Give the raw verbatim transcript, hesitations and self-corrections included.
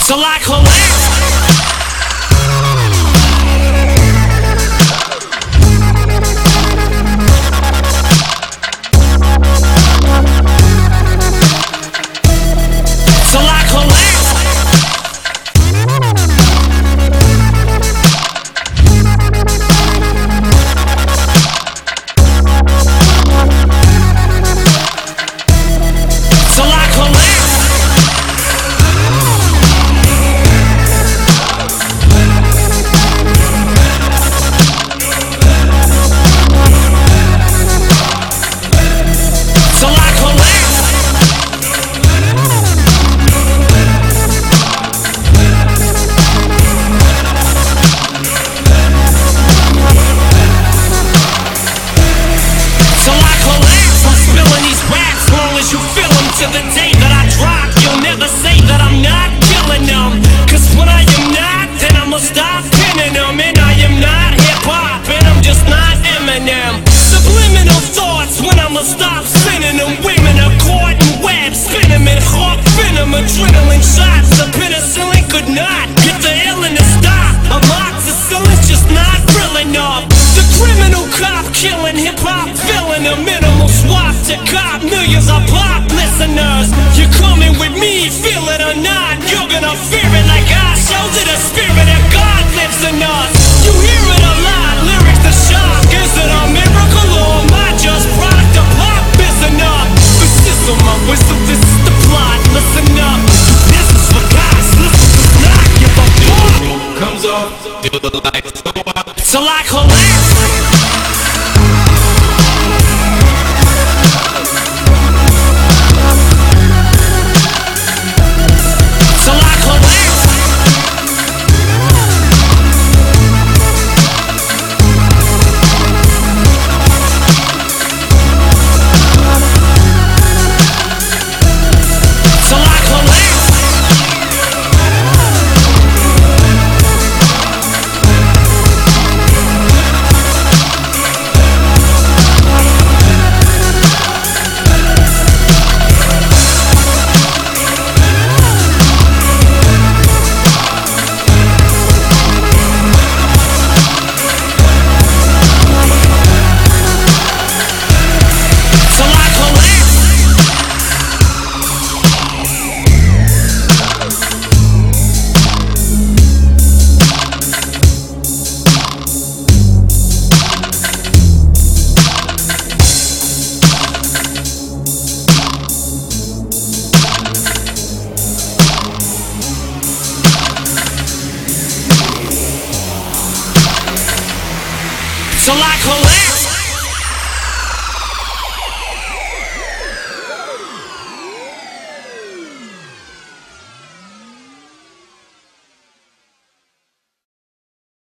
till I collapse. Till I collapse. Till I collapse. Till I collapse. Till I collapse. I'm spilling these raps long as you feel them. To the day that I drop, you'll never say that I'm not killing them. Cause when I am not, then I'ma stop pinning them. And I am not hip-hop, and I'm just not Eminem. Subliminal thoughts when I'ma stop sending them. Women are caught in webs, spin them in hawk venom. Adrenaline shots, the penicillin could not get the illin to stop. Amoxicillin's just not real enough. The criminal cop killing hip-hop, filling a minimal swap to cop millions of pop listeners. You're coming with me, feel it or not, you're gonna fear it like I showed you. The spirit of God lives in us. You hear it a lot, lyrics to shock. Is it a miracle or am I just product of pop? Is enough. This is my whistle, this is the plot. Listen up, this is for guys. Listen to not give a fuck. Comes off, feel the lights go up. Till I collapse. Till I collapse. Till I collapse. Till I collapse. Till I collapse.